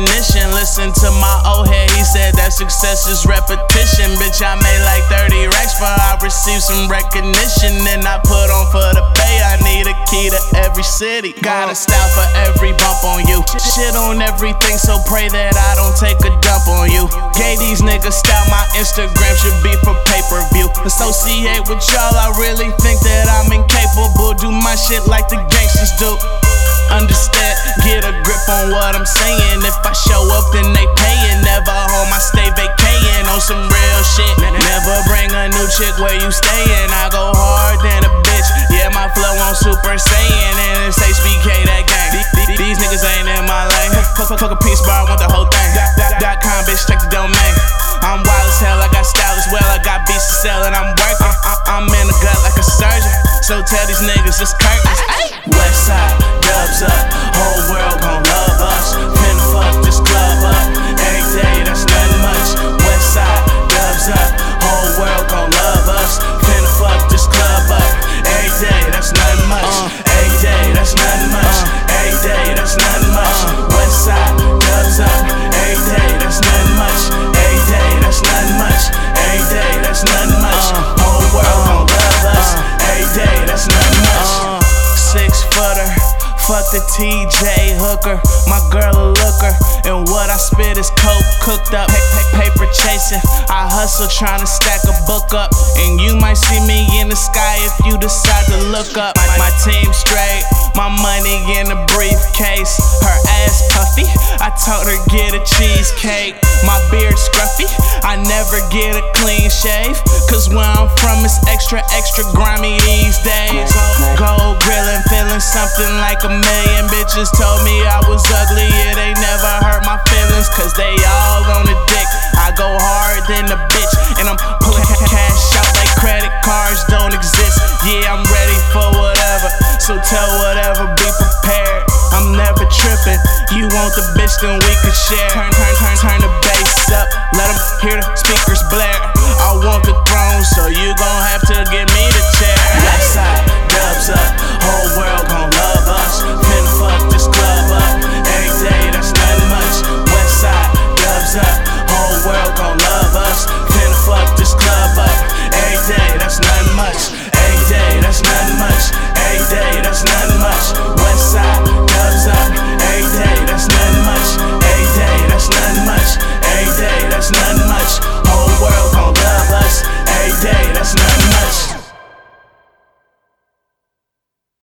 recognition. Listen to my old head, he said that success is repetition. Bitch, I made like 30 racks before I received some recognition. And I put on for the Bay, I need a key to every city. Got a style for every bump on you. Shit on everything, so pray that I don't take a dump on you. Gave these niggas style, my Instagram should be for pay-per-view. Associate with y'all, I really think that I'm incapable. Do my shit like the gangsters do. Understand, get a grip on what I'm saying. If I show up, then they payin'. Never home, I stay vacayin' on some real shit. Never bring a new chick where you stayin'. I go hard than a bitch. Yeah, my flow on Super Saiyan, and it's HBK that gang. These niggas ain't in my lane. Fuck a piece bar, I want the whole thing. .com, bitch, check the domain. I'm wild as hell, I got style as well. I got beats to sell and I'm working. I'm in the gut like a surgeon, so tell these niggas it's curtains. Westside, dubs up, whole world gon' love us. Finna fuck this club up, every day that's nothing much. Westside, dubs up, whole world gon' love us. Finna fuck this club up, every day that's nothing much. Every day that's nothing much. Every day that's nothing much. Westside, dubs up, every day that's nothing much. Every day that's nothing much. Every day that's nothing much. Whole world gon' love us, every day that's nothing much. 6-footer, fuck the TJ hooker, my girl a looker, and what I spit is coke cooked up, paper chasing. I hustle tryna stack a book up, and you might see me in the sky if you decide to look up. My team straight, my money in a briefcase, her ass puffy, I told her get a cheesecake. My beard scruffy, I never get a clean shave, cause where I'm from it's extra grimy these days. Gold grillin', feeling something like a million bitches told me I was ugly, yeah, they never hurt my feelings, cause they all on the dick. I go hard than a bitch, and I'm pulling cash out like credit cards don't exist. Yeah, I'm ready for whatever, so tell whatever, be prepared. I'm never tripping. You want the bitch, then we could share. Turn the bass up, let them hear the speakers blare. I want the throne, so you gon'